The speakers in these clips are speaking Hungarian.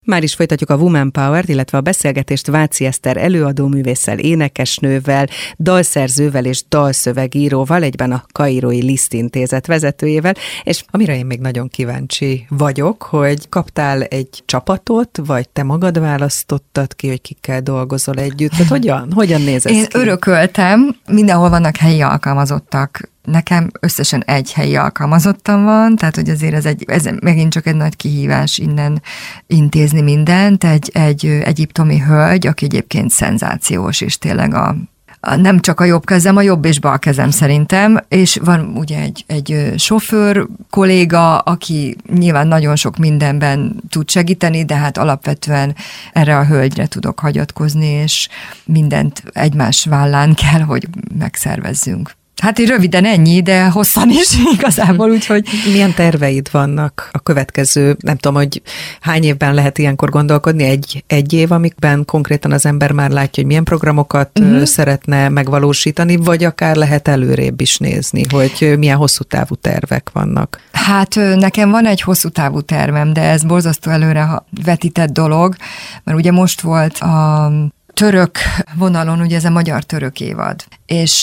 Már is folytatjuk a Woman Power-t, illetve a beszélgetést Váci Eszter előadóművésszel, énekesnővel, dalszerzővel és dalszövegíróval, egyben a Kairói Liszt Intézet vezetőjével, és amire én még nagyon kíváncsi vagyok, hogy kaptál egy csapatot, vagy te magad választottad ki, hogy kikkel dolgozol együtt? Tehát hogyan néz ez Én ki? örököltem, mindenhol vannak helyi alkalmazottak. Nekem összesen egy helyi alkalmazottam van, tehát hogy azért ez megint csak egy nagy kihívás innen intézni mindent. Egy egyiptomi hölgy, aki egyébként szenzációs, és tényleg nem csak a jobb kezem, a jobb és bal kezem szerintem, és van ugye egy sofőr kolléga, aki nyilván nagyon sok mindenben tud segíteni, de hát alapvetően erre a hölgyre tudok hagyatkozni, és mindent egymás vállán kell, hogy megszervezzünk. Hát röviden ennyi, de hosszan is igazából, úgyhogy... Milyen terveid vannak a következő, nem tudom, hogy hány évben lehet ilyenkor gondolkodni, egy év, amikben konkrétan az ember már látja, hogy milyen programokat szeretne megvalósítani, vagy akár lehet előrébb is nézni, hogy milyen hosszú távú tervek vannak. Hát nekem van egy hosszú távú tervem, de ez borzasztó előre vetített dolog, mert ugye most volt a török vonalon, ugye ez a magyar-török évad, és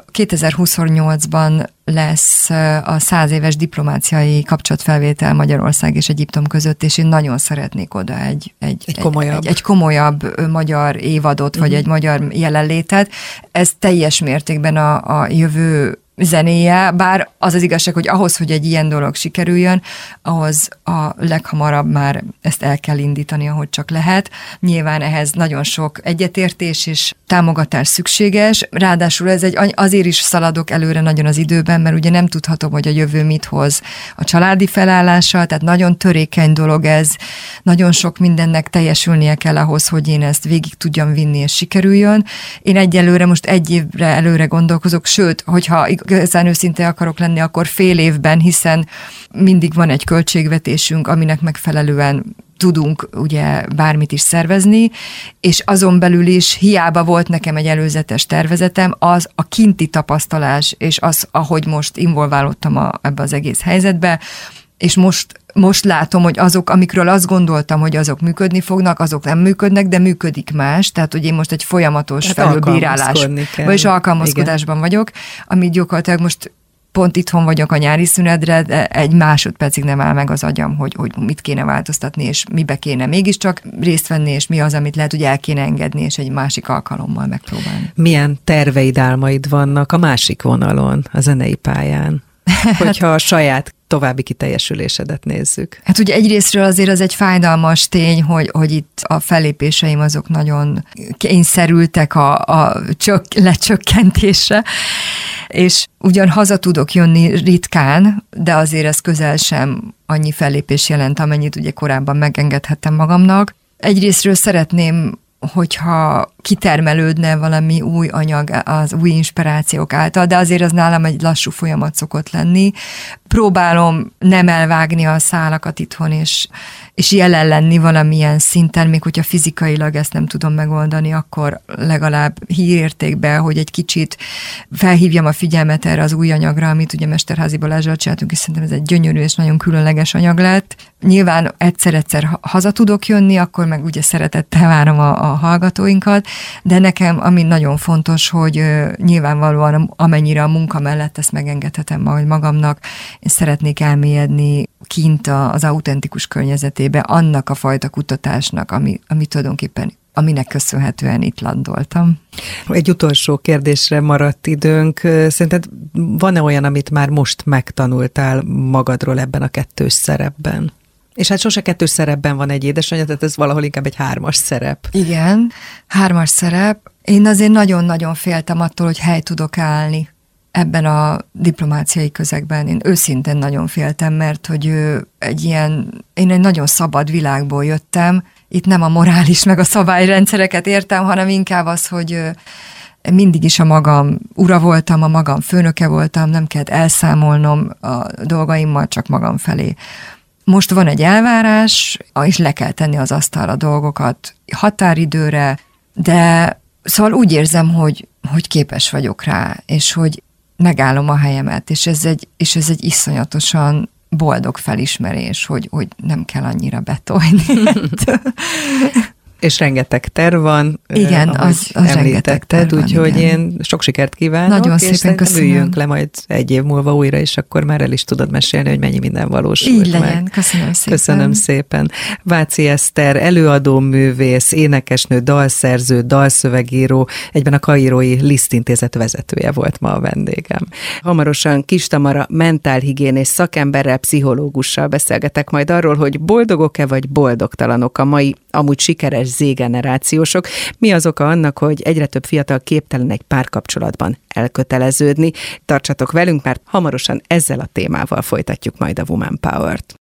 2028-ban lesz a 100 éves diplomáciai kapcsolatfelvétel Magyarország és Egyiptom között, és én nagyon szeretnék oda egy komolyabb magyar évadot, vagy egy magyar jelenlétet. Ez teljes mértékben a jövő zenéje, bár az az igazság, hogy ahhoz, hogy egy ilyen dolog sikerüljön, ahhoz a leghamarabb már ezt el kell indítani, ahogy csak lehet. Nyilván ehhez nagyon sok egyetértés és támogatás szükséges, ráadásul azért is szaladok előre nagyon az időben, mert ugye nem tudhatom, hogy a jövő mit hoz a családi felállással, tehát nagyon törékeny dolog ez, nagyon sok mindennek teljesülnie kell ahhoz, hogy én ezt végig tudjam vinni és sikerüljön. Én egyelőre most egy évre előre gondolkozok, sőt, hogyha igazán őszinte akarok lenni, akkor fél évben, hiszen mindig van egy költségvetésünk, aminek megfelelően tudunk ugye bármit is szervezni, és azon belül is hiába volt nekem egy előzetes tervezetem, az a kinti tapasztalás, és az, ahogy most involválódtam ebbe az egész helyzetbe, és most látom, hogy azok, amikről azt gondoltam, hogy azok működni fognak, azok nem működnek, de működik más, tehát hogy én most egy folyamatos felülbírálás, vagyis alkalmazkodásban vagyok, amit gyakorlatilag most pont itthon vagyok a nyári szünedre, de egy másodpercig nem áll meg az agyam, hogy mit kéne változtatni, és mibe kéne mégiscsak részt venni, és mi az, amit lehet, hogy el kéne engedni, és egy másik alkalommal megpróbálni. Milyen terveid, álmaid vannak a másik vonalon, a zenei pályán? Hogyha a saját további kiteljesülésedet nézzük. Hát ugye egyrésztről azért az egy fájdalmas tény, hogy itt a fellépéseim azok nagyon kényszerültek a lecsökkentésre, és ugyan haza tudok jönni ritkán, de azért ez közel sem annyi fellépés jelent, amennyit ugye korábban megengedhettem magamnak. Egyrésztről szeretném, hogyha kitermelődne valami új anyag az új inspirációk által, de azért az nálam egy lassú folyamat szokott lenni. Próbálom nem elvágni a szálakat itthon, és jelen lenni valamilyen szinten, még hogyha fizikailag ezt nem tudom megoldani, akkor legalább hírértékben, hogy egy kicsit felhívjam a figyelmet erre az új anyagra, amit ugye Mesterházy Balázsral csináltunk, és szerintem ez egy gyönyörű és nagyon különleges anyag lett. Nyilván egyszer haza tudok jönni, akkor meg ugye szeretettel várom a hallgatóinkat, de nekem, ami nagyon fontos, hogy nyilvánvalóan amennyire a munka mellett ezt megengedhetem majd magamnak, én szeretnék elmélyedni kint az autentikus környezetébe annak a fajta kutatásnak, ami tulajdonképpen aminek köszönhetően itt landoltam. Egy utolsó kérdésre maradt időnk. Szerinted van-e olyan, amit már most megtanultál magadról ebben a kettős szerepben? És hát sose kettős szerepben van egy édesanyja, tehát ez valahol inkább egy 3-as szerep. Igen, 3-as szerep. Én azért nagyon-nagyon féltem attól, hogy hely tudok állni ebben a diplomáciai közegben. Én őszintén nagyon féltem, mert hogy én egy nagyon szabad világból jöttem, itt nem a morális meg a szabályrendszereket értem, hanem inkább az, hogy mindig is a magam ura voltam, a magam főnöke voltam, nem kellett elszámolnom a dolgaimmal, csak magam felé. Most van egy elvárás, és le kell tenni az asztalra dolgokat határidőre, de szóval úgy érzem, hogy képes vagyok rá, és hogy megállom a helyemet, és ez egy iszonyatosan boldog felismerés, hogy nem kell annyira betolni. És rengeteg terv van. Igen, az rengeteg terv van, úgyhogy én sok sikert kívánok. Nagyon szépen köszönöm. Üljünk le majd egy év múlva újra, és akkor már el is tudod mesélni, hogy mennyi minden valósult így legyen, meg. Köszönöm szépen. Köszönöm szépen. Váci Eszter, előadó művész, énekesnő, dalszerző, dalszövegíró, egyben a Kairói Liszt Intézet vezetője volt ma a vendégem. Hamarosan Kiss Tamara mentálhigiénés szakemberrel, pszichológussal beszélgetek majd arról, hogy boldogok-e vagy boldogtalanok a mai, amúgy sikeres Z-generációsok. Mi az oka annak, hogy egyre több fiatal képtelen egy párkapcsolatban elköteleződni? Tartsatok velünk, mert hamarosan ezzel a témával folytatjuk majd a Woman Power-t.